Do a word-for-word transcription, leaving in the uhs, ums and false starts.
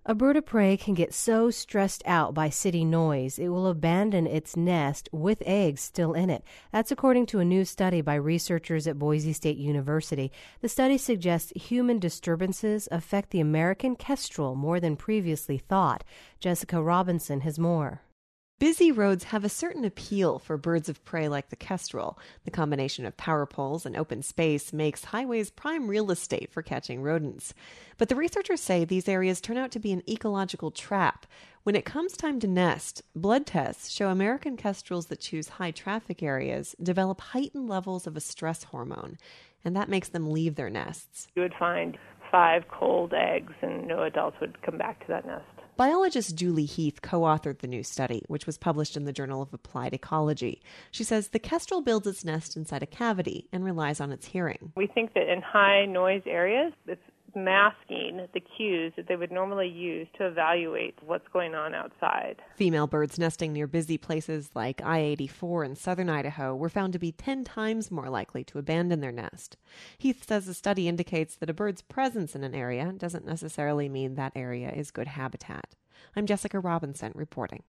A bird of prey can get so stressed out by city noise it will abandon its nest with eggs still in it. That's according to a new study by researchers at Boise State University. The study suggests human disturbances affect the American kestrel more than previously thought. Jessica Robinson has more. Busy roads have a certain appeal for birds of prey like the kestrel. The combination of power poles and open space makes highways prime real estate for catching rodents. But the researchers say these areas turn out to be an ecological trap. When it comes time to nest, blood tests show American kestrels that choose high traffic areas develop heightened levels of a stress hormone, and that makes them leave their nests. You would find five cold eggs and no adults would come back to that nest. Biologist Julie Heath co-authored the new study, which was published in the Journal of Applied Ecology. She says the kestrel builds its nest inside a cavity and relies on its hearing. We think that in high noise areas, it's masking the cues that they would normally use to evaluate what's going on outside. Female birds nesting near busy places like I eighty-four in southern Idaho were found to be ten times more likely to abandon their nest. Heath says the study indicates that a bird's presence in an area doesn't necessarily mean that area is good habitat. I'm Jessica Robinson reporting.